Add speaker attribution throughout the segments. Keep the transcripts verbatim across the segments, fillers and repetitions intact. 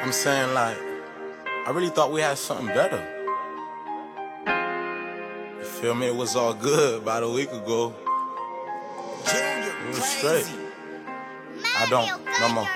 Speaker 1: I'm saying, like, I really thought we had something better. You feel me? It was all good about a week ago. It was straight. I don't, no more.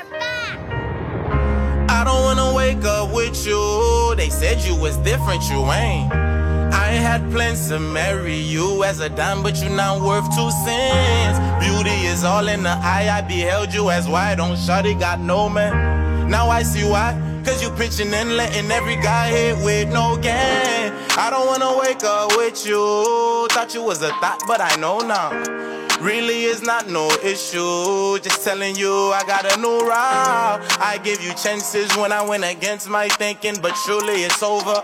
Speaker 1: I don't wanna wake up with you. They said you was different, you ain't. I ain't had plans to marry you as a dime, but you not worth two cents. Beauty is all in the eye. I beheld you as white on shawty, got no man. Now I see why, cause you pitching and letting every guy hit with no game. I don't wanna wake up with you. Thought you was a thought, but I know now. Really is not no issue. Just telling you I got a new route. I give you chances when I went against my thinking, but truly it's over.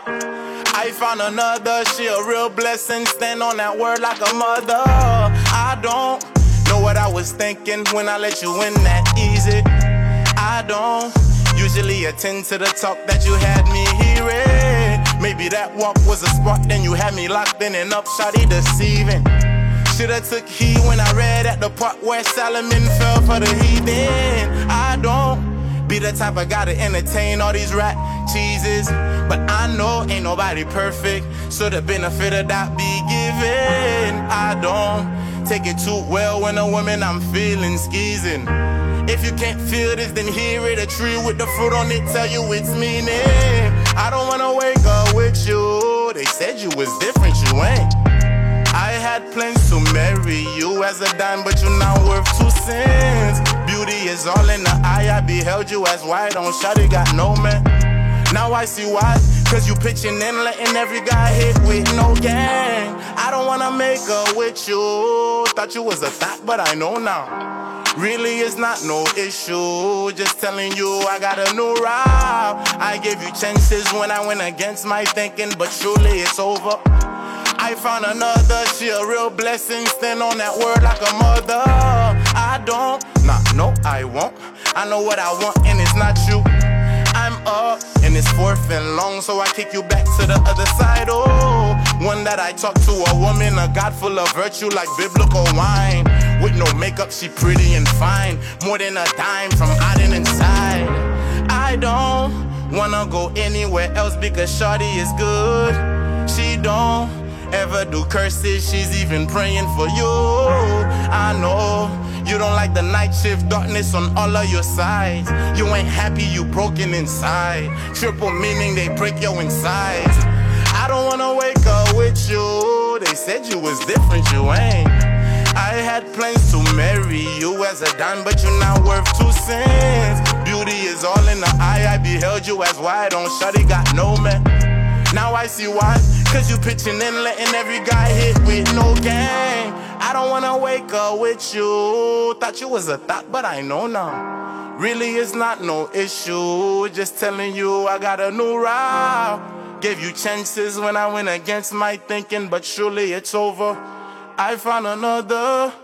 Speaker 1: I found another, she a real blessing. Stand on that word like a mother. I don't know what I was thinking when I let you in that easy. I don't usually attend to the talk that you had me hearing. Maybe that walk was a spark, then you had me locked in and up, shawty deceiving. Shoulda took heed when I read at the part where Solomon fell for the heathen. I don't be the type of guy to entertain all these rat cheeses, but I know ain't nobody perfect, so the benefit of that be given. I don't take it too well when a woman I'm feeling skeezing. If you can't feel this, then hear it. A tree with the fruit on it tell you its meaning. I don't wanna wake up with you. They said you was different, you ain't. I had plans to marry you as a dime, but you're not worth two cents. Beauty is all in the eye. I beheld you as white on shawty, got no man. Now I see why, cause you pitching and letting every guy hit with no gang. I don't wanna make up with you. Thought you was a thought, but I know now. Really it's not no issue. Just telling you I got a new route. I gave you chances when I went against my thinking, but truly it's over. I found another, she a real blessing. Stand on that word like a mother. I don't, nah, no I won't. I know what I want and it's not you. I'm up and it's fourth and long, so I kick you back to the other side. Oh, one that I talk to, a woman, a God full of virtue like biblical wine. With no makeup, she pretty and fine. More than a dime from out and inside. I don't wanna go anywhere else because shawty is good. She don't ever do curses, she's even praying for you. I know you don't like the night shift, darkness on all of your sides. You ain't happy, you broken inside. Triple meaning they break your insides. I don't wanna wake up with you. They said you was different, you ain't. I had plans to marry you as a dime, but you're not worth two cents. Beauty is all in the eye. I beheld you as white on shawty, got no man. Now I see why, cause you pitching and letting every guy hit with no gang. I don't wanna wake up with you. Thought you was a thought, but I know now. Really it's not no issue. Just telling you I got a new route. Gave you chances when I went against my thinking, but surely it's over. I found another.